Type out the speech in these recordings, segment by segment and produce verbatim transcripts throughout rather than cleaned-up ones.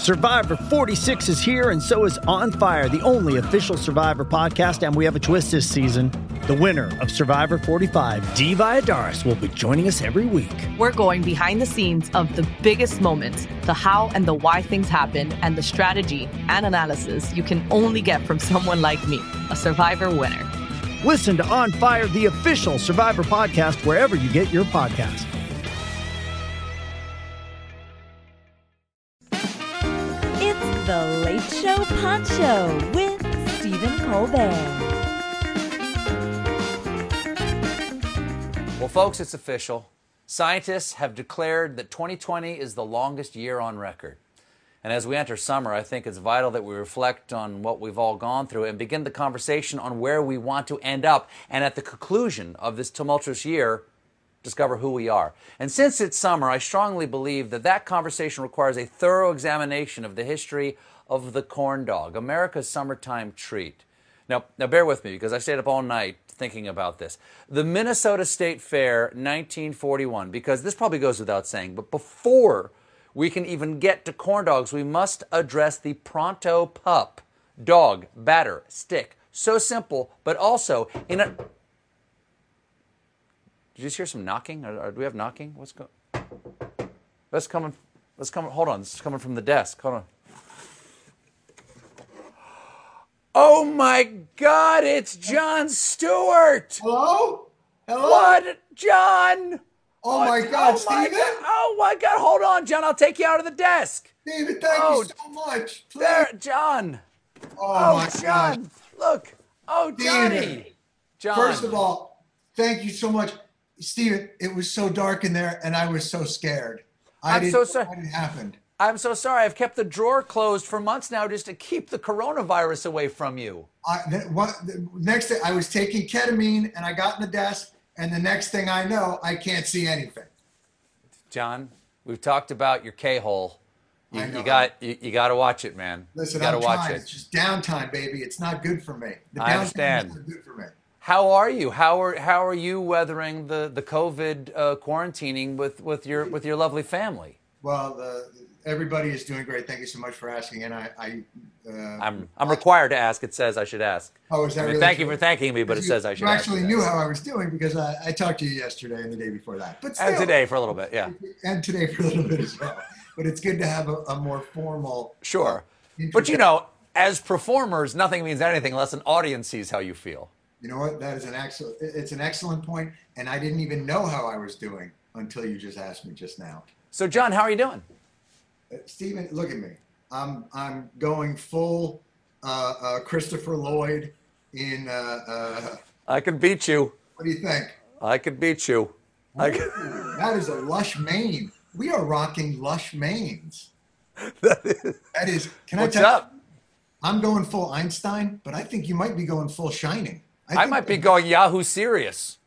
Survivor forty-six is here, and so is On Fire, the only official Survivor podcast, and we have a twist this season. The winner of Survivor forty-five, Dee Valladares, will be joining us every week. We're going behind the scenes of the biggest moments, the how and the why things happen, and the strategy and analysis you can only get from someone like me, a Survivor winner. Listen to On Fire, the official Survivor podcast, wherever you get your podcast. The Late Show Poncho with Stephen Colbert. Well, folks, it's official. Scientists have declared that twenty twenty is the longest year on record. And as we enter summer, I think it's vital that we reflect on what we've all gone through and begin the conversation on where we want to end up. And at the conclusion of this tumultuous year, discover who we are. And since it's summer, I strongly believe that that conversation requires a thorough examination of the history of the corn dog, America's summertime treat. Now, now bear with me, because I stayed up all night thinking about this. The Minnesota State Fair, nineteen forty-one, because this probably goes without saying, but before we can even get to corn dogs, we must address the Pronto Pup. Dog, batter, stick. So simple, but also in a... Did you just hear some knocking? Or, or do we have knocking? What's going? That's coming. That's coming. Hold on. This is coming from the desk. Hold on. Oh my God! It's Jon Stewart. Hello. Hello. What, Jon? Oh my God, oh Stephen. My God. Oh my God! Hold on, Jon. I'll take you out of the desk. David, thank oh, you so much. Please. There, Jon. Oh, oh my Jon. God. Look. Oh, Johnny. David. Jon. First of all, thank you so much. Steven, it was so dark in there, and I was so scared. I I'm didn't so know sorry. what had happened. I'm so sorry. I've kept the drawer closed for months now just to keep the coronavirus away from you. I, the, what, the next day, I was taking ketamine, and I got in the desk, and the next thing I know, I can't see anything. Jon, we've talked about your K-hole. You, I know. you got you, you got to watch it, man. Listen, you got to I'm watch trying. it. It's just downtime, baby. It's not good for me. The I downtime understand. is not good for me. How are you? How are how are you weathering the the COVID uh, quarantining with, with your with your lovely family? Well, the, everybody is doing great. Thank you so much for asking. And I, I uh, I'm I'm required to ask. It says I should ask. Oh, is that I mean, really thank true? you for thanking me, but it you, says I should. You actually ask knew how I was doing because I, I talked to you yesterday and the day before that. But still, and today for a little bit, yeah. And today for a little bit as well. But it's good to have a, a more formal. Sure, uh, but you know, as performers, nothing means anything unless an audience sees how you feel. You know what? That is an excellent. It's an excellent point, and I didn't even know how I was doing until you just asked me just now. So, Jon, how are you doing? Uh, Stephen, look at me. I'm I'm going full uh, uh, Christopher Lloyd in. Uh, uh, I can beat you. what do you think? I could beat you. I could... Ooh, that is a lush mane. We are rocking lush manes. that is... That is. Can What's I tell up? You, I'm going full Einstein, but I think you might be going full Shining. I, think might be that- going Yahoo Serious.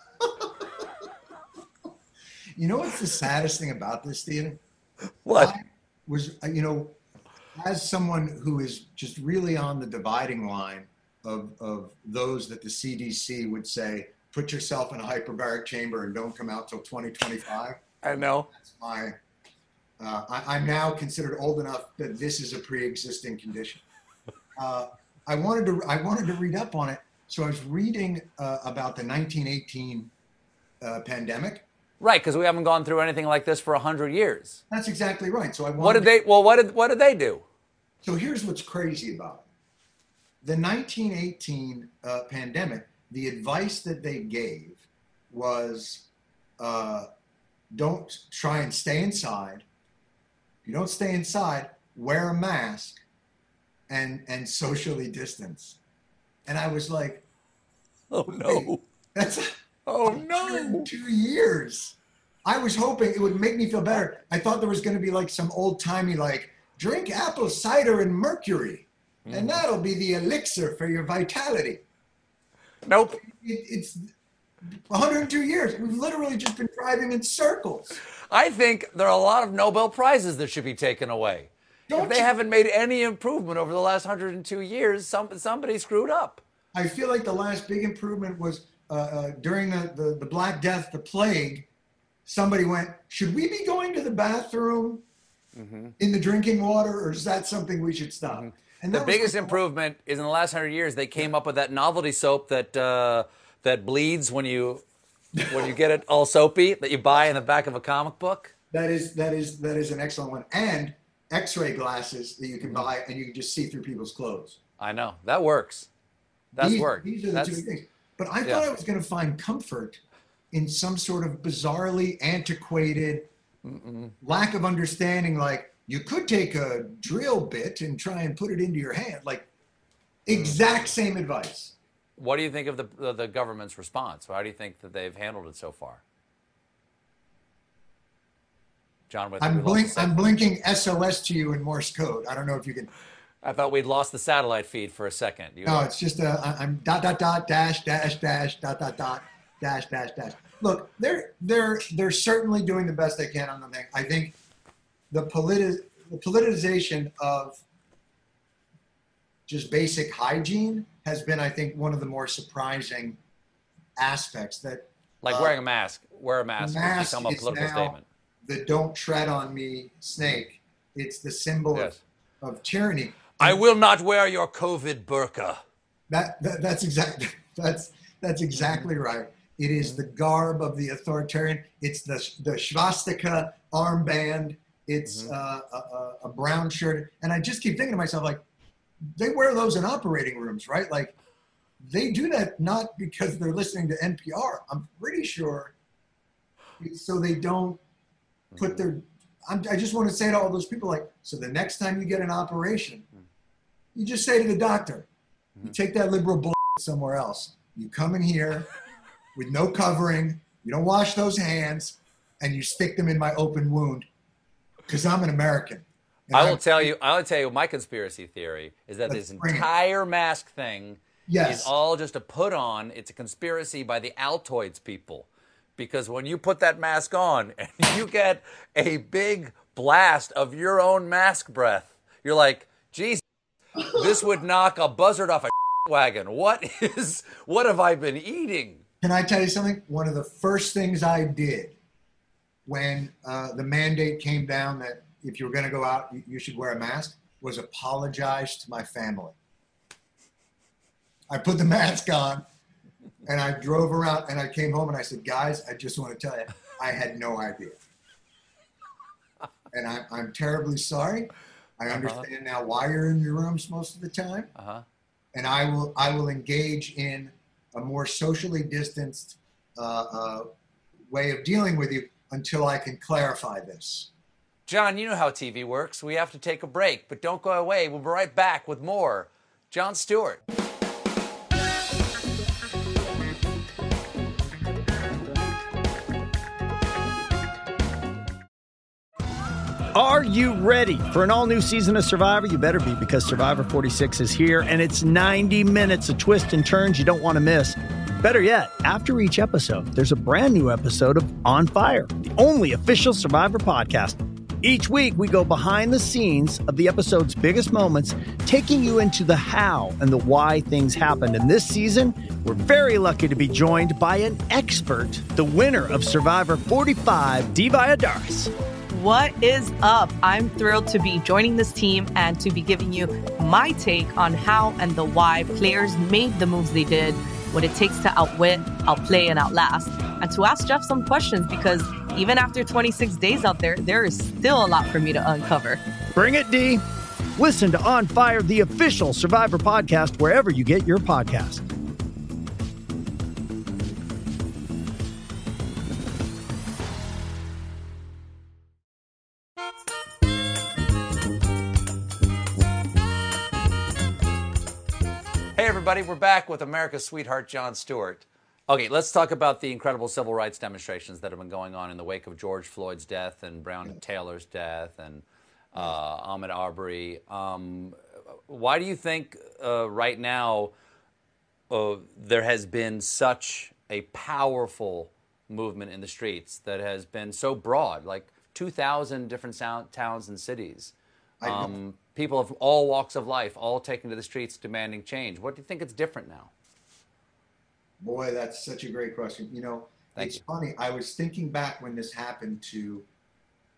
You know what's the saddest thing about this, Stephen? What? I was, uh, you know, as someone who is just really on the dividing line of, of those that the C D C would say, put yourself in a hyperbaric chamber and don't come out till twenty twenty-five. I know. That's my, uh, I, I'm now considered old enough that this is a pre-existing condition. Uh, I wanted to, I wanted to read up on it. So I was reading uh, about the nineteen eighteen uh, pandemic. Right, because we haven't gone through anything like this for a hundred years. That's exactly right. So I wanted What did they? Well, what did what did they do? So here's what's crazy about it. The nineteen eighteen uh, pandemic, the advice that they gave was uh, don't try and stay inside. If you don't stay inside, wear a mask and, and socially distance. And I was like, Oh no! that's Oh no! two years. I was hoping it would make me feel better. I thought there was going to be like some old timey, like drink apple cider and mercury, mm. and that'll be the elixir for your vitality. Nope. It, it's one hundred two years. We've literally just been driving in circles. I think there are a lot of Nobel Prizes that should be taken away. Don't if they you- haven't made any improvement over the last one hundred two years, some, somebody screwed up. I feel like the last big improvement was uh, uh, during the, the, the Black Death, the plague. Somebody went, should we be going to the bathroom mm-hmm. in the drinking water, or is that something we should stop? Mm-hmm. And the biggest like, improvement is in the last hundred years they came yeah. up with that novelty soap that uh, that bleeds when you when you get it all soapy that you buy in the back of a comic book. That is that is that is an excellent one, and X-ray glasses that you can mm-hmm. buy and you can just see through people's clothes. I know that works. That's these, work. These are the That's, two things. But I yeah. thought I was going to find comfort in some sort of bizarrely antiquated Mm-mm. lack of understanding. Like you could take a drill bit and try and put it into your hand. Like exact same advice. What do you think of the the, the government's response? How do you think that they've handled it so far? John, I'm, blink, I'm blinking S O S to you in Morse code. I don't know if you can. I thought we'd lost the satellite feed for a second. You no, are... it's just a, I'm dot, dot, dot, dash, dash, dash, dot, dot, dot, dash, dash, dash. Look, they're, they're, they're certainly doing the best they can on the thing. I think the, politi- the politicization of just basic hygiene has been, I think, one of the more surprising aspects that. Like uh, wearing a mask. Wear a mask. Mask become a political now statement. The "Don't tread on me" snake. It's the symbol yes. of, of tyranny. I will not wear your COVID burqa. That, that that's exactly that's that's exactly right. It is the garb of the authoritarian. It's the the swastika armband. It's mm-hmm. uh, a, a brown shirt. And I just keep thinking to myself, like, they wear those in operating rooms, right? Like, they do that not because they're listening to N P R. I'm pretty sure it's so they don't put their. I'm, I just want to say to all those people, like, so the next time you get an operation, you just say to the doctor, you take that liberal bull somewhere else. You come in here with no covering, you don't wash those hands, and you stick them in my open wound because I'm an American. I will I'm, tell you, I will tell you my conspiracy theory is that this entire mask thing yes. is all just a put on. It's a conspiracy by the Altoids people. Because when you put that mask on and you get a big blast of your own mask breath, you're like, geez, this would knock a buzzard off a wagon. What is, what have I been eating? Can I tell you something? One of the first things I did when uh, the mandate came down that if you were going to go out, you, you should wear a mask, was apologize to my family. I put the mask on. And I drove around and I came home and I said, guys, I just want to tell you, I had no idea. And I, I'm terribly sorry. I uh-huh. understand now why you're in your rooms most of the time. Uh-huh. And I will I will engage in a more socially distanced uh, uh, way of dealing with you until I can clarify this. John, you know how T V works. We have to take a break, but don't go away. We'll be right back with more Jon Stewart. Are you ready for an all-new season of Survivor? You better be, because Survivor forty-six is here, and it's ninety minutes of twists and turns you don't want to miss. Better yet, after each episode, there's a brand new episode of On Fire, the only official Survivor podcast. Each week, we go behind the scenes of the episode's biggest moments, taking you into the how and the why things happened. And this season, we're very lucky to be joined by an expert, the winner of Survivor forty-five, Dee Valladares. What is up? I'm thrilled to be joining this team and to be giving you my take on how and the why players made the moves they did, what it takes to outwit, outplay, and outlast, and to ask Jeff some questions, because even after twenty-six days out there, there is still a lot for me to uncover. Bring it, Dee. Listen to On Fire, the official Survivor podcast, wherever you get your podcasts. Hey everybody, we're back with America's sweetheart, Jon Stewart. Okay, let's talk about the incredible civil rights demonstrations that have been going on in the wake of George Floyd's death and Breonna Taylor's death and uh, Ahmaud Arbery. Um, why do you think uh, right now uh, there has been such a powerful movement in the streets that has been so broad, like two thousand different sound, towns and cities? Um, people of all walks of life, all taking to the streets demanding change. What do you think it's different now? Boy, that's such a great question. You know, Thank it's you. funny. I was thinking back when this happened to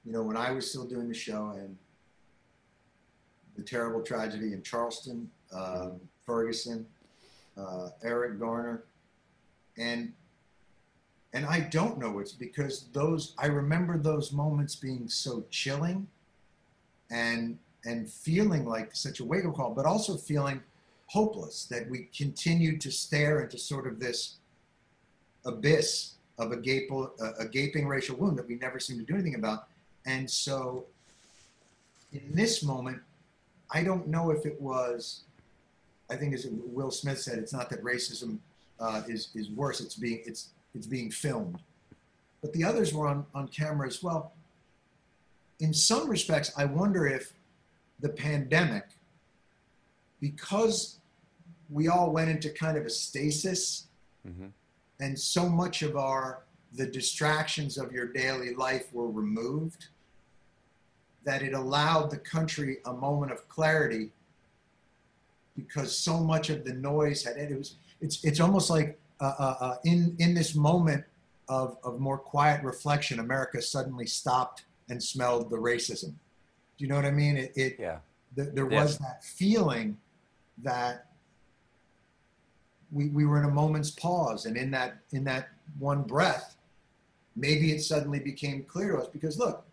you know, when I was still doing the show and the terrible tragedy in Charleston, um, Ferguson, uh, Eric Garner, and and I don't know it's because those I remember those moments being so chilling, and and feeling like such a wake-up call, but also feeling hopeless that we continued to stare into sort of this abyss of a, gape, a, a gaping racial wound that we never seem to do anything about. And so in this moment, I don't know if it was, I think as Will Smith said, it's not that racism uh, is, is worse, it's being, it's, it's being filmed. But the others were on, on camera as well. In some respects, I wonder if the pandemic, because we all went into kind of a stasis, mm-hmm. and so much of our, the distractions of your daily life were removed, that it allowed the country a moment of clarity because so much of the noise had, it was, it's, it's almost like uh, uh, uh, in, in this moment of, of more quiet reflection, America suddenly stopped and smelled the racism. Do you know what I mean? It, it yeah. th- there yeah. was that feeling that we, we were in a moment's pause, and in that in that one breath, maybe it suddenly became clear to us, because look,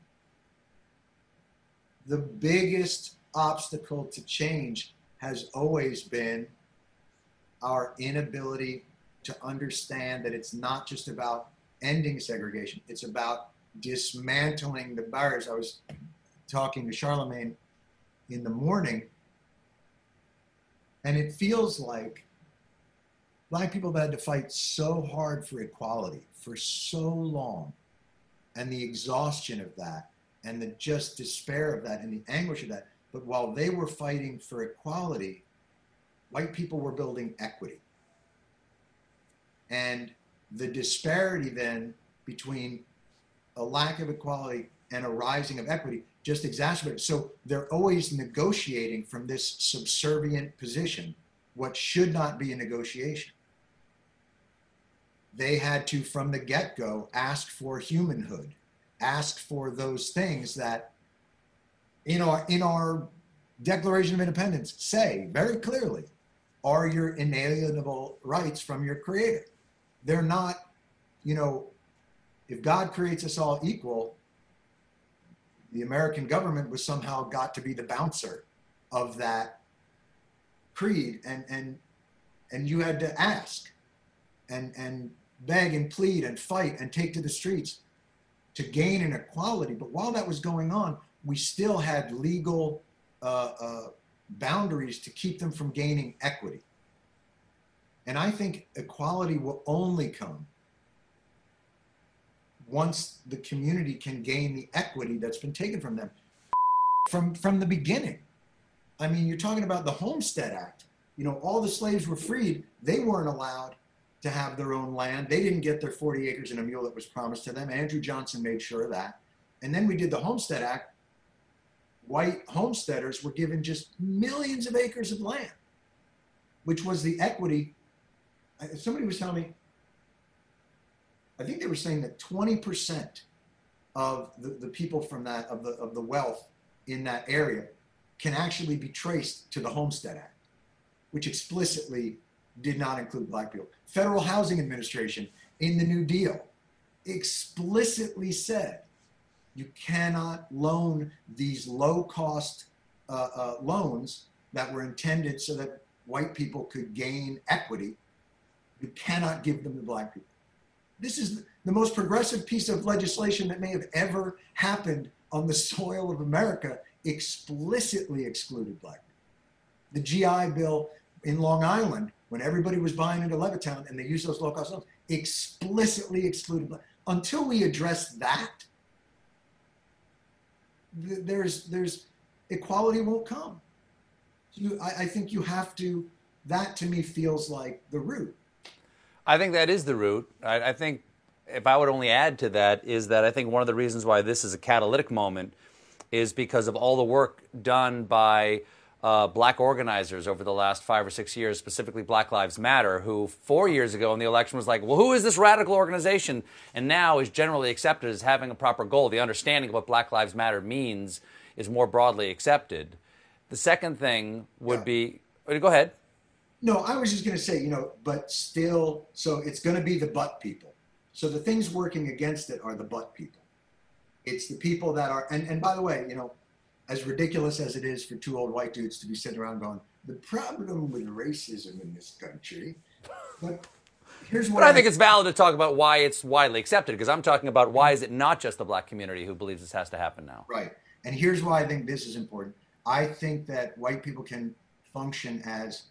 the biggest obstacle to change has always been our inability to understand that it's not just about ending segregation, it's about dismantling the barriers. I was talking to Charlemagne in the morning, and it feels like Black people have had to fight so hard for equality for so long, and the exhaustion of that, and the just despair of that, and the anguish of that. But while they were fighting for equality, white people were building equity. And the disparity then between a lack of equality and a rising of equity just exacerbated. So they're always negotiating from this subservient position, what should not be a negotiation. They had to, from the get-go, ask for humanhood, ask for those things that in our, in our Declaration of Independence say very clearly are your inalienable rights from your creator. They're not, you know, if God creates us all equal, the American government was somehow got to be the bouncer of that creed, and and and you had to ask and and beg and plead and fight and take to the streets to gain an equality. But while that was going on, we still had legal uh, uh, boundaries to keep them from gaining equity. And I think equality will only come once the community can gain the equity that's been taken from them from, from the beginning. I mean, you're talking about the Homestead Act. You know, all the slaves were freed. They weren't allowed to have their own land. They didn't get their forty acres and a mule that was promised to them. Andrew Johnson made sure of that. And then we did the Homestead Act. White homesteaders were given just millions of acres of land, which was the equity. Somebody was telling me, I think they were saying that twenty percent of the, the people from that, of the, of the wealth in that area can actually be traced to the Homestead Act, which explicitly did not include Black people. Federal Housing Administration in the New Deal explicitly said you cannot loan these low-cost uh, uh, loans that were intended so that white people could gain equity. You cannot give them to Black people. This is the most progressive piece of legislation that may have ever happened on the soil of America, explicitly excluded Black people. The G I Bill in Long Island, when everybody was buying into Levittown and they used those low-cost loans, explicitly excluded Black. Until we address that, th- there's there's equality won't come. You, I, I think you have to. That to me feels like the root. I think that is the root. I, I think if I would only add to that is that I think one of the reasons why this is a catalytic moment is because of all the work done by uh, black organizers over the last five or six years, specifically Black Lives Matter, who four years ago in the election was like, well, who is this radical organization? And now is generally accepted as having a proper goal. The understanding of what Black Lives Matter means is more broadly accepted. The second thing would Yeah. be, oh, go ahead. No, I was just going to say, you know, but still, so it's going to be the but people. So the things working against it are the but people. It's the people that are, and, and by the way, you know, as ridiculous as it is for two old white dudes to be sitting around going, the problem with racism in this country, but here's what But I think it's valid to talk about why it's widely accepted, because I'm talking about why is it not just the black community who believes this has to happen now. Right. And here's why I think this is important. I think that white people can function as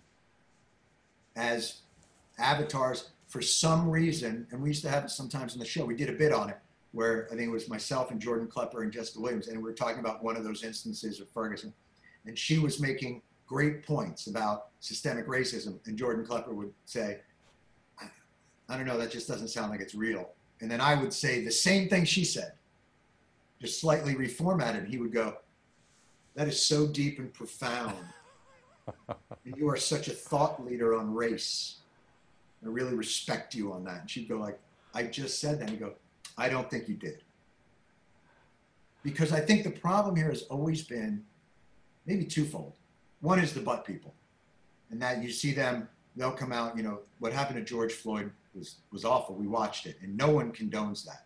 as avatars for some reason, and we used to have it sometimes in the show. We did a bit on it where I think it was myself and Jordan Klepper and Jessica Williams, and we were talking about one of those instances of Ferguson, and she was making great points about systemic racism, and Jordan Klepper would say, I, I don't know, that just doesn't sound like it's real. And then I would say the same thing she said, just slightly reformatted. He would go, that is so deep and profound. And you are such a thought leader on race. I really respect you on that. And she'd go like, I just said that. And he'd go, I don't think you did. Because I think the problem here has always been maybe twofold. One is the but people. And that you see them, they'll come out, you know, what happened to George Floyd was, was awful. We watched it and no one condones that.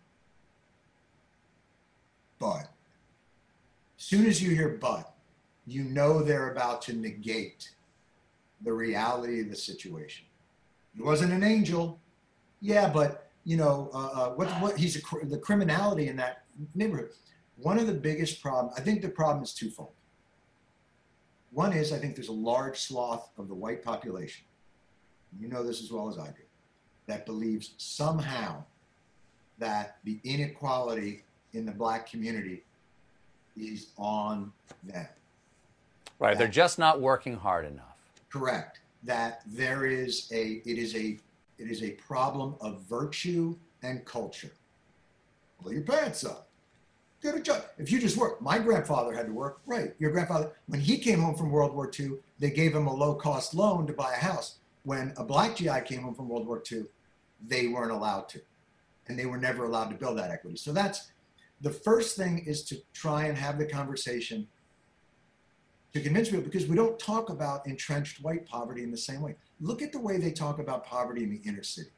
But as soon as you hear but, you know they're about to negate the reality of the situation. He wasn't an angel. Yeah, but, you know, uh, uh, what, what he's a, the criminality in that neighborhood. One of the biggest problems, I think the problem is twofold. One is, I think there's a large swath of the white population, you know this as well as I do, that believes somehow that the inequality in the black community is on them. Right, That- they're just not working hard enough. Correct. That there is a, it is a, it is a problem of virtue and culture. Pull your pants up. Get a job. If you just work, my grandfather had to work. Right. Your grandfather, when he came home from World War Two, they gave him a low-cost loan to buy a house. When a black G I came home from World War Two, they weren't allowed to, and they were never allowed to build that equity. So that's the first thing, is to try and have the conversation to convince people, because we don't talk about entrenched white poverty in the same way. Look at the way they talk about poverty in the inner city.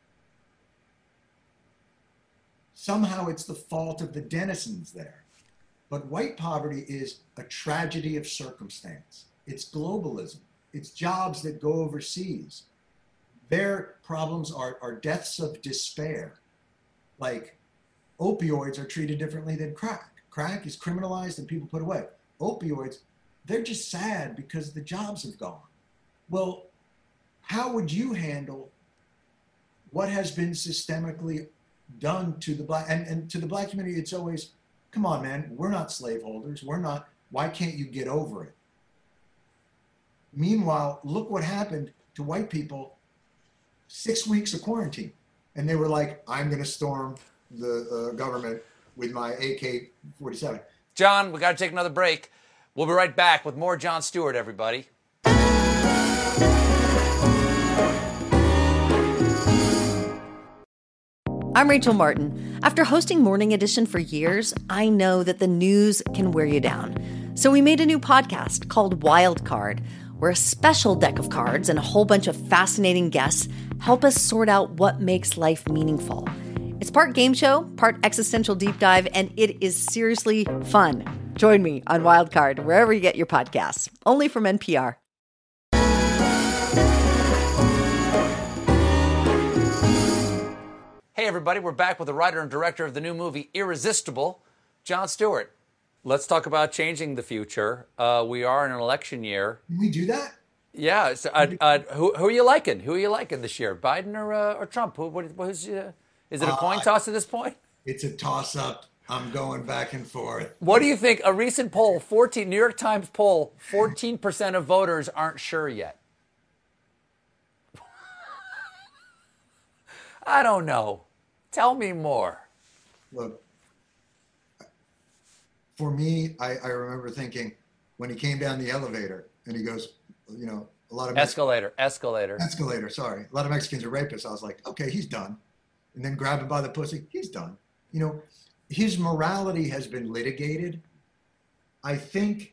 Somehow it's the fault of the denizens there. But white poverty is a tragedy of circumstance. It's globalism. It's jobs that go overseas. Their problems are, are deaths of despair. Like opioids are treated differently than crack. Crack is criminalized and people put away. Opioids, they're just sad because the jobs have gone. Well, how would you handle what has been systemically done to the black, and, and to the black community? It's always, come on, man, we're not slaveholders. We're not, why can't you get over it? Meanwhile, look what happened to white people, six weeks of quarantine. And they were like, I'm going to storm the uh, government with my A K forty-seven. John, we got to take another break. We'll be right back with more Jon Stewart, everybody. I'm Rachel Martin. After hosting Morning Edition for years, I know that the news can wear you down. So we made a new podcast called Wild Card, where a special deck of cards and a whole bunch of fascinating guests help us sort out what makes life meaningful. It's part game show, part existential deep dive, and it is seriously fun. Join me on Wild Card, wherever you get your podcasts, only from N P R. Hey, everybody, we're back with the writer and director of the new movie Irresistible, Jon Stewart. Let's talk about changing the future. Uh, we are in an election year. Can we do that? Yeah. So, uh, uh, who, who are you liking? Who are you liking this year? Biden or uh, or Trump? Who, what, who's, uh, is it a coin Uh, toss at this point? It's a toss-up. I'm going back and forth. What do you think? A recent poll, fourteen New York Times poll, fourteen percent of voters aren't sure yet. I don't know. Tell me more. Look, for me, I, I remember thinking when he came down the elevator And he goes, you know, a lot of escalator, Mex- escalator, escalator. Sorry, a lot of Mexicans are rapists. I was like, okay, he's done. And then grab him by the pussy, he's done. You know, his morality has been litigated. I think,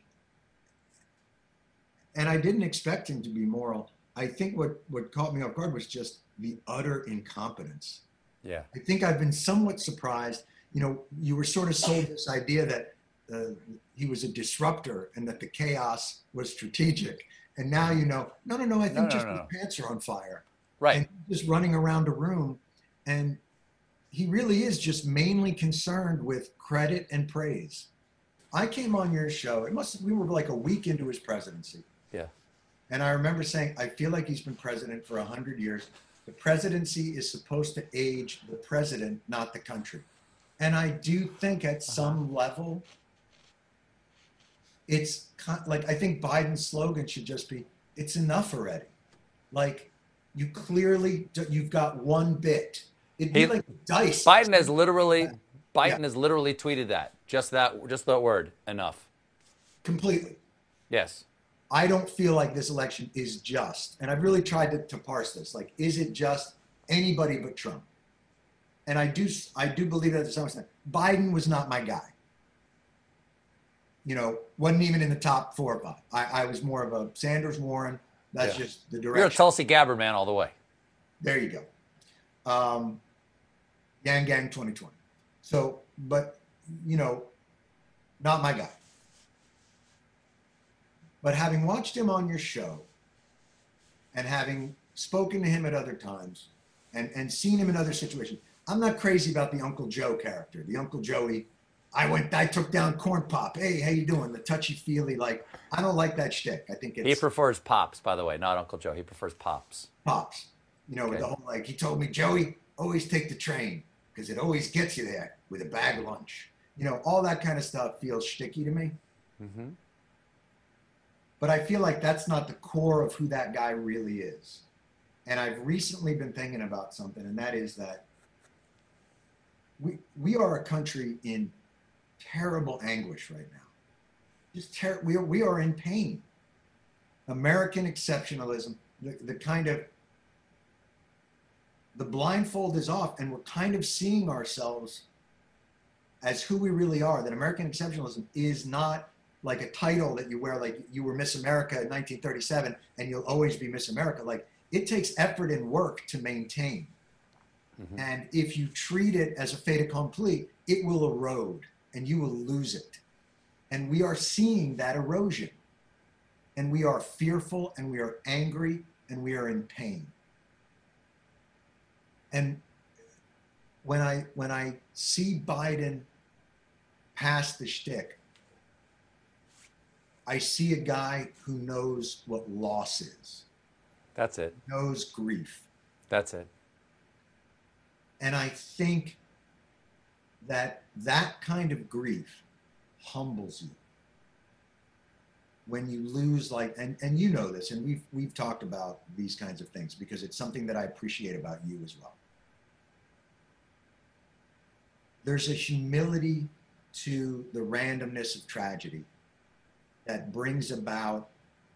and I didn't expect him to be moral. I think what, what caught me off guard was just the utter incompetence. Yeah. I think I've been somewhat surprised. You know, you were sort of sold this idea that uh, he was a disruptor and that the chaos was strategic. And now, you know, no, no, no, I think no, no, just no, his no. pants are on fire. Right. And he's just running around a room. And he really is just mainly concerned with credit and praise. I came on your show. It must, we were like a week into his presidency. Yeah. And I remember saying, I feel like he's been president for a hundred years. The presidency is supposed to age the president, not the country. And I do think at some level, it's like, I think Biden's slogan should just be, it's enough already. Like, you clearly, you've got one bit. It'd be He, like dice. Biden has literally, Biden Yeah. has literally tweeted that, just that, just that word, enough. Completely. Yes. I don't feel like this election is just. And I've really tried to, to parse this. Like, is it just anybody but Trump? And I do, I do believe that to some extent. Biden was not my guy. You know, wasn't even in the top four or five. I, I was more of a Sanders, Warren. That's Yeah. just the You're a direction. Tulsi Gabbard man all the way. There you go. Um, Gang Gang twenty twenty. So, but, you know, not my guy. But having watched him on your show and having spoken to him at other times and, and seen him in other situations, I'm not crazy about the Uncle Joe character. The Uncle Joey, I went, I took down Corn Pop. Hey, how you doing? The touchy-feely, like, I don't like that shtick. I think it's He prefers Pops, by the way, not Uncle Joe. He prefers Pops. Pops. You know, with Okay. the whole, like, he told me, Joey, always take the train because it always gets you there with a bag of lunch. You know, all that kind of stuff feels shticky to me. Mm-hmm. But I feel like that's not the core of who that guy really is. And I've recently been thinking about something, and that is that we we are a country in terrible anguish right now. Just ter- we, are, we are in pain. American exceptionalism, the, the kind of, the blindfold is off, and we're kind of seeing ourselves as who we really are, that American exceptionalism is not like a title that you wear, like you were Miss America in nineteen thirty-seven and you'll always be Miss America. Like, it takes effort and work to maintain. Mm-hmm. And if you treat it as a fait accompli, it will erode and you will lose it. And we are seeing that erosion. And we are fearful and we are angry and we are in pain. And when I when I see Biden pass the shtick, I see a guy who knows what loss is. That's it. Knows grief. That's it. And I think that that kind of grief humbles you. When you lose, like, and, and you know this, and we've we've talked about these kinds of things because it's something that I appreciate about you as well. There's a humility to the randomness of tragedy that brings about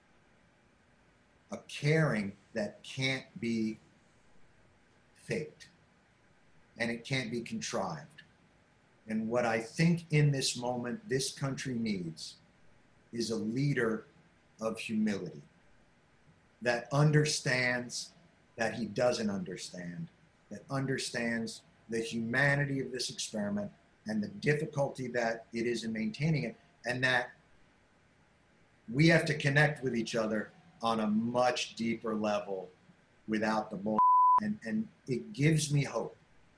a caring that can't be faked and it can't be contrived. And what I think in this moment this country needs is a leader of humility that understands that he doesn't understand, that understands the humanity of this experiment and the difficulty that it is in maintaining it, and that we have to connect with each other on a much deeper level without the bull. And, and it gives me hope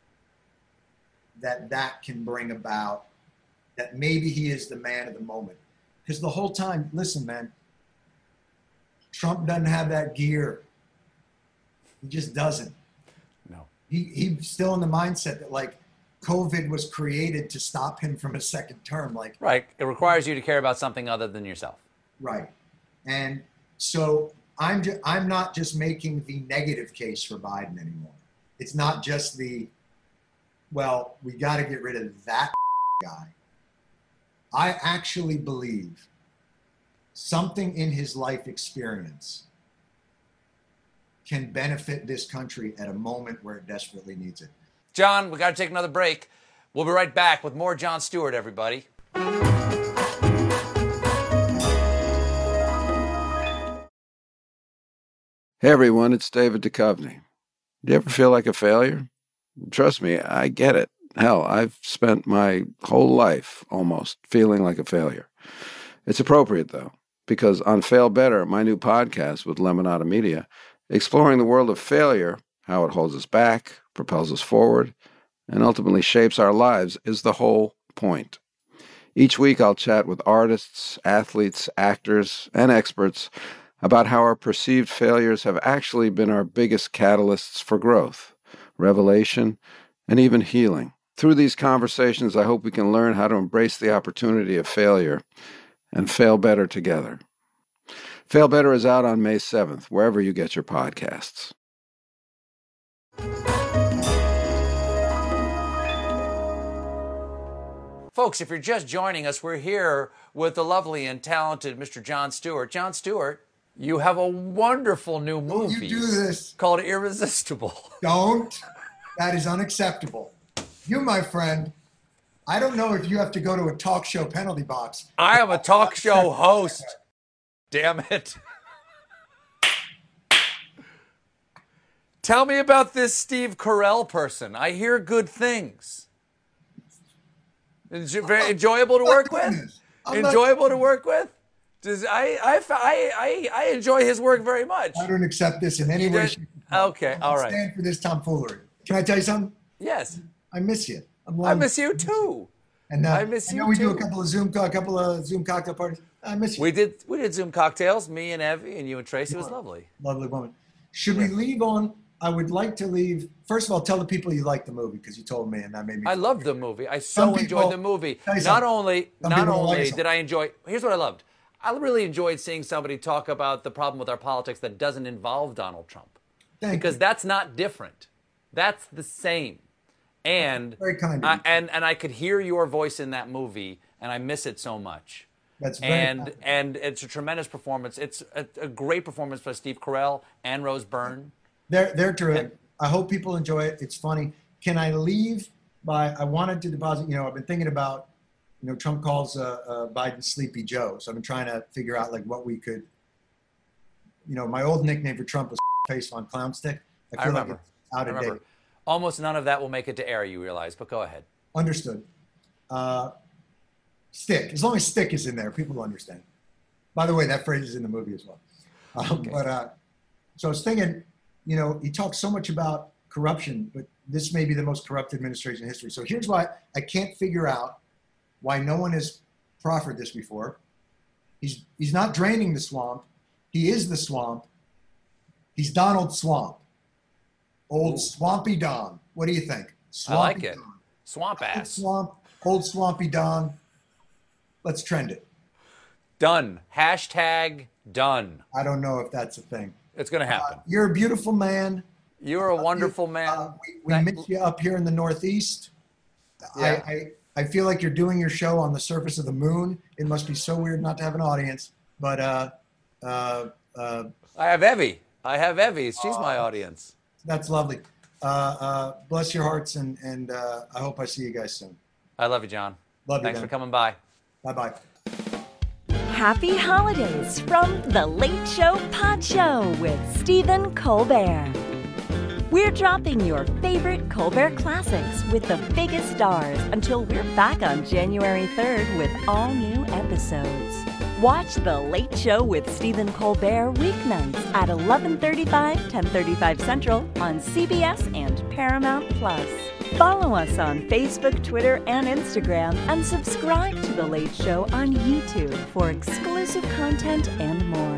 that that can bring about, that maybe he is the man of the moment. Because the whole time, listen, man, Trump doesn't have that gear. He just doesn't. No. He, he's still in the mindset that, like, COVID was created to stop him from a second term. Like, right. It requires you to care about something other than yourself. Right. And so I'm ju- I'm not just making the negative case for Biden anymore. It's not just the, well, we got to get rid of that guy. I actually believe something in his life experience can benefit this country at a moment where it desperately needs it. John, we got to take another break. We'll be right back with more Jon Stewart, everybody. Hey everyone, it's David Duchovny. Do you ever feel like a failure? Trust me, I get it. Hell, I've spent my whole life almost feeling like a failure. It's appropriate, though, because on Fail Better, my new podcast with Lemonada Media, exploring the world of failure, how it holds us back, propels us forward, and ultimately shapes our lives, is the whole point. Each week I'll chat with artists, athletes, actors, and experts about how our perceived failures have actually been our biggest catalysts for growth, revelation, and even healing. Through these conversations, I hope we can learn how to embrace the opportunity of failure and fail better together. Fail Better is out on May seventh, wherever you get your podcasts. Folks, if you're just joining us, we're here with the lovely and talented Mister Jon Stewart. Jon Stewart, you have a wonderful new movie. Don't you do this. Called Irresistible. Don't. That is unacceptable. You, my friend, I don't know if you have to go to a talk show penalty box. I am a talk show host. Damn it. Tell me about this Steve Carell person. I hear good things. Is it very enjoyable to work with? Enjoyable to work with? Does I, I, I, I enjoy his work very much. I don't accept this in any way. Okay, all right. Stand for this tomfoolery. Can I tell you something? Yes. I miss you. I miss you too. And uh, I miss I you know we too. do a couple of Zoom, a couple of Zoom cocktail parties. I miss you. We did, we did Zoom cocktails. Me and Evie and you and Tracy. It was lovely. Lovely woman. Should we leave on? I would like to leave. First of all, tell the people you like the movie because you told me, and that made me. I feel loved good. the movie. I so Some enjoyed people- the movie. tell you Not something. only, Some not people don't like only something. did I enjoy. Here's what I loved. I really enjoyed seeing somebody talk about the problem with our politics that doesn't involve Donald Trump, Thank because you. that's not different. That's the same. And Very kind of I, you. and and I could hear your voice in that movie, and I miss it so much. That's very and kind. and it's a tremendous performance. It's a, a great performance by Steve Carell and Rose Byrne. They're they're terrific. I hope people enjoy it. It's funny. Can I leave by? I wanted to deposit. You know, I've been thinking about. You know, Trump calls uh, uh, Biden Sleepy Joe. So I've been trying to figure out like what we could. You know, my old nickname for Trump was Face on Clown Stick. I feel remember. like it's out I of remember. date. Almost none of that will make it to air, you realize, but go ahead. Understood. Uh, stick. As long as stick is in there, people will understand. By the way, that phrase is in the movie as well. Um, Okay. But uh, so I was thinking, you know, he talks so much about corruption, but this may be the most corrupt administration in history. So here's why I can't figure out why no one has proffered this before. He's he's not draining the swamp. He is the swamp. He's Donald Swamp. Old Ooh. Swampy Don. What do you think? I like Swampy it. Don. Swamp Old ass. Swamp, old Swampy Don. Let's trend it. Done. Hashtag done. I don't know if that's a thing. It's going to happen. Uh, you're a beautiful man. You're a wonderful You- man. uh, we we Thank- miss you up here in the Northeast. Yeah. I, I, I feel like you're doing your show on the surface of the moon. It must be so weird not to have an audience. But uh, uh, uh, I have Evie. I have Evie. She's my audience. that's lovely. Uh, uh, bless your hearts, and, and uh, I hope I see you guys soon. I love you, John. Love you, Thanks man. for coming by. Bye-bye. Happy holidays from The Late Show Pod Show with Stephen Colbert. We're dropping your favorite Colbert classics with the biggest stars until we're back on January third with all new episodes. Watch The Late Show with Stephen Colbert weeknights at eleven thirty-five, ten thirty-five Central on C B S and Paramount Plus. Follow us on Facebook, Twitter, and Instagram, and subscribe to The Late Show on YouTube for exclusive content and more.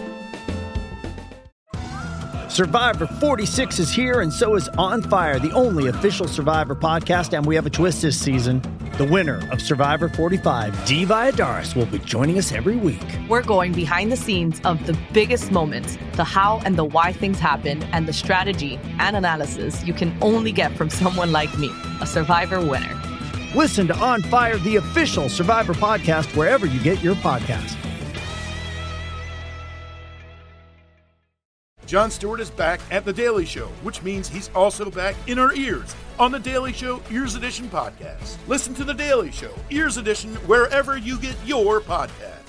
Survivor forty-six is here, and so is On Fire, the only official Survivor podcast, and we have a twist this season. The winner of Survivor forty-five, Dee Valladares, will be joining us every week. We're going behind the scenes of the biggest moments, the how and the why things happen, and the strategy and analysis you can only get from someone like me, a Survivor winner. Listen to On Fire, the official Survivor podcast, wherever you get your podcast. Jon Stewart is back at The Daily Show, which means he's also back in our ears on The Daily Show Ears Edition podcast. Listen to The Daily Show Ears Edition wherever you get your podcasts.